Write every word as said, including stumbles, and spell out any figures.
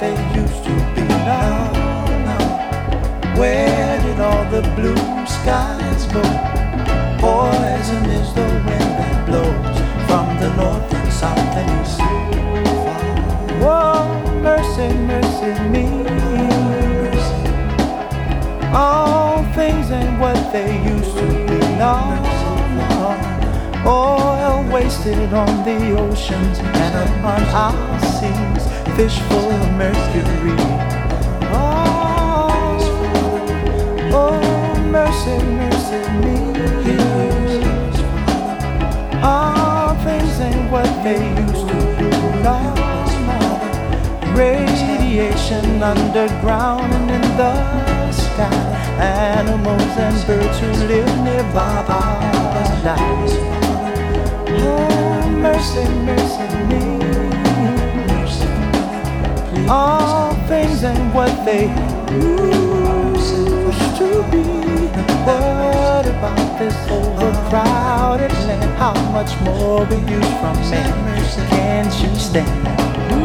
they used to be. No, no. Where did all the blue skies go? Poison is the wind that blows from the north and south and east. Whoa, mercy, mercy me. All things ain't what they used to be. No, no. Oil wasted on the oceans and upon our seas, fish full of mercury. Oh, oh, mercy, mercy me. All things ain't what they used to be. No, no. Radiation underground and in the sky. Animals and birds who live nearby die. Oh, mercy, mercy me. All things ain't what they used to be. What about this overcrowded land? How much more will you from me? Can't you stand?